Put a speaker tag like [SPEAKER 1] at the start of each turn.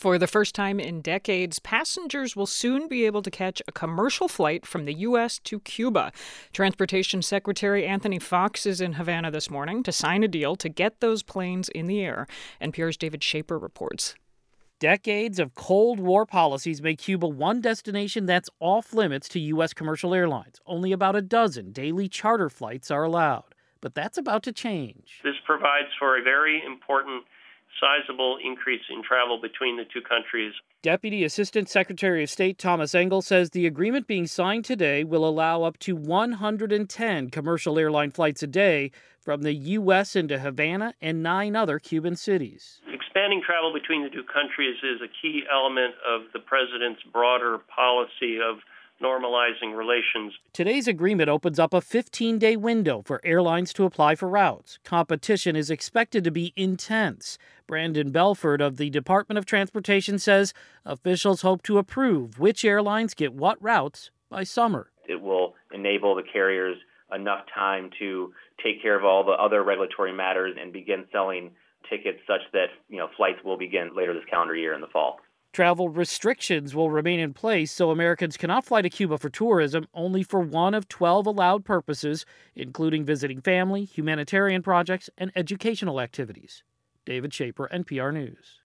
[SPEAKER 1] For the first time in decades, passengers will soon be able to catch a commercial flight from the U.S. to Cuba. Transportation Secretary Anthony Fox is in Havana this morning to sign a deal to get those planes in the air. NPR's David Schaper reports.
[SPEAKER 2] Decades of Cold War policies make Cuba one destination that's off limits to U.S. commercial airlines. Only about a dozen daily charter flights are allowed. But that's about to change.
[SPEAKER 3] This provides for a very important, sizable increase in travel between the two countries.
[SPEAKER 2] Deputy Assistant Secretary of State Thomas Engel says the agreement being signed today will allow up to 110 commercial airline flights a day from the U.S. into Havana and 9 other Cuban cities.
[SPEAKER 3] Expanding travel between the two countries is a key element of the president's broader policy of normalizing relations.
[SPEAKER 2] Today's agreement opens up a 15-day window for airlines to apply for routes. Competition is expected to be intense. Brandon Belford of the Department of Transportation says officials hope to approve which airlines get what routes by summer.
[SPEAKER 4] It will enable the carriers enough time to take care of all the other regulatory matters and begin selling tickets such that, flights will begin later this calendar year in the fall.
[SPEAKER 2] Travel restrictions will remain in place, so Americans cannot fly to Cuba for tourism, only for one of 12 allowed purposes, including visiting family, humanitarian projects, and educational activities. David Schaper, NPR News.